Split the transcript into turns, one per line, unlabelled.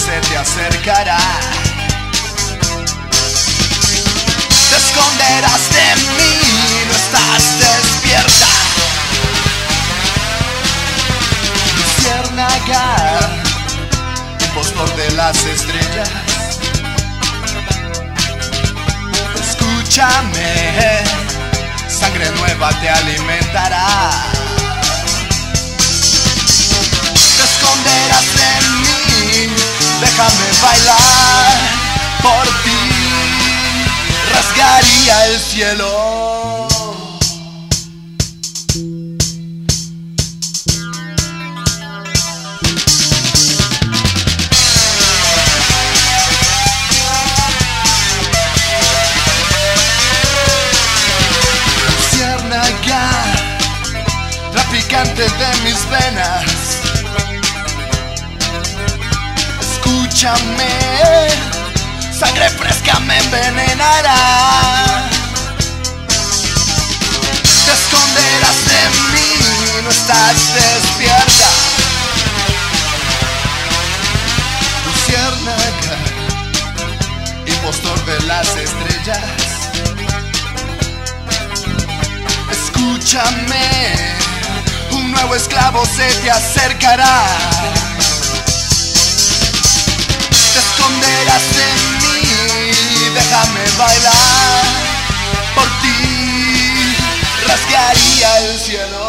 se te acercará. Te esconderás de mí, no estás despierta. Luciérnaga, impostor de las estrellas. Escúchame, sangre nueva te alimentará. Te esconderás de mí, déjame bailar por ti. Rasgaría el cielo. Luciérnaga, traficante de mis venas. Escúchame, sangre fresca me envenenará. Te esconderás de mí, no estás despierta. Luciérnaga, impostor de las estrellas. Escúchame, un nuevo esclavo se te acercará. Te esconderás de mí, déjame bailar por ti. Rasgaría el cielo.